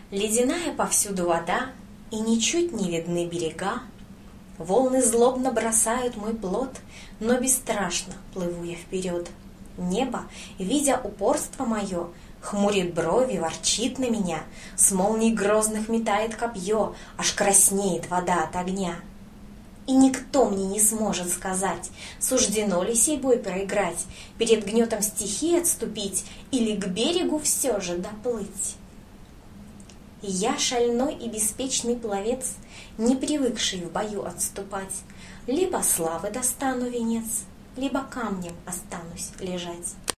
Ледяная повсюду вода, и ничуть не видны берега. Волны злобно бросают мой плот, но бесстрашно плыву я вперед. Небо, видя упорство мое, хмурит брови, ворчит на меня, с молний грозных метает копье, аж краснеет вода от огня. И никто мне не сможет сказать, суждено ли сей бой проиграть, перед гнетом стихии отступить или к берегу все же доплыть. Я шальной и беспечный пловец, не привыкший в бою отступать, либо славы достану венец, либо камнем останусь лежать.